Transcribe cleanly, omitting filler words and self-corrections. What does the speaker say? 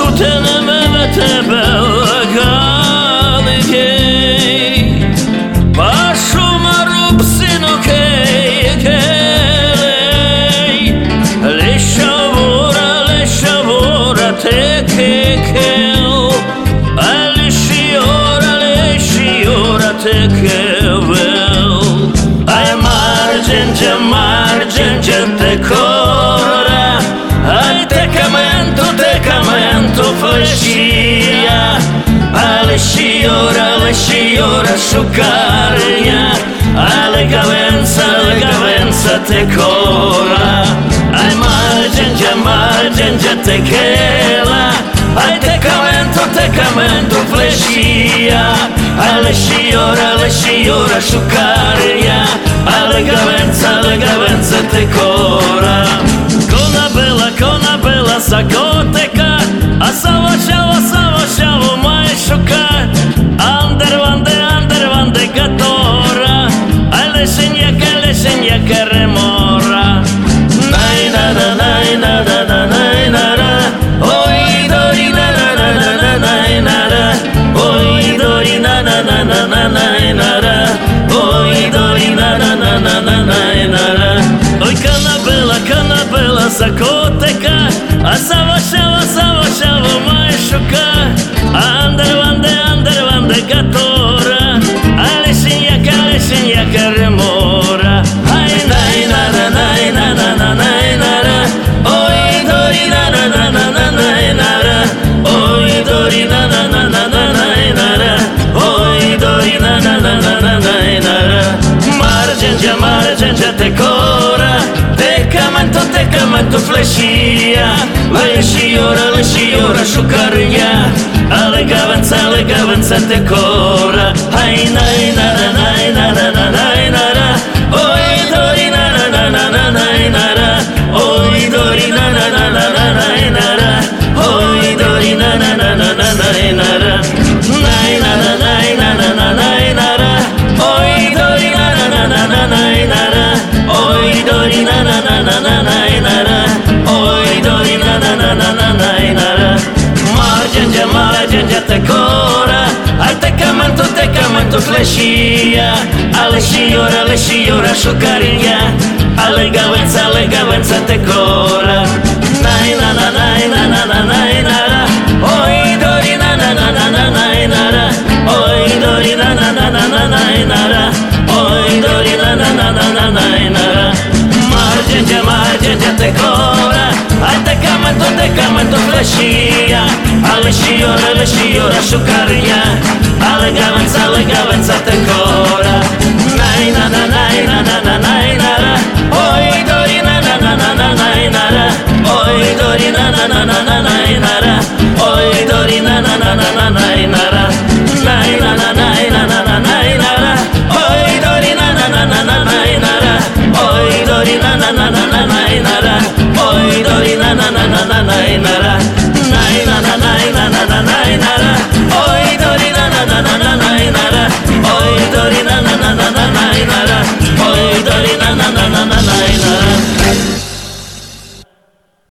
teneme belgaligej Pašumarup sinokej kelej Lishavora tekekel Lishiora tekevel Ay margenja tekora Ay tecamento flashia Lishiora shukarnya Legavenza tekora Ay margenja tekela Ay tecamento flashia Lishiora shukarnya Legavenza tekora Kona bela sakoteka A savo mai shuka Andervande gatora Ay leshenja remora Nainara Oi dori nainara Oi dori nainara Oi dori nainara Oi kana bela sakoteka A savo mai shuka Andervande gatora Ay leshenja remora Ay nainara Oi dori nainara Oi dori nainara Oi dori nainara Margenja tekora Tecamento flashia Lishiora shukarnya Legavenza tekora Ay nainara Oi dori nainara Oi dori nainara Oi dori nainara Nainara Oi dori nainara Oi dori nainara Oi dori nainara Margenja tekora Ay tecamento flashia Lishiora shukarnya Legavenza tekora Nainara Oi dori nainara Oi dori nainara Oi dori nainara Margenja tekora Ay tecamento flashia Lishiora shukarnya Legavenza tekora Nainara Oi dori nainara Oi dori nainara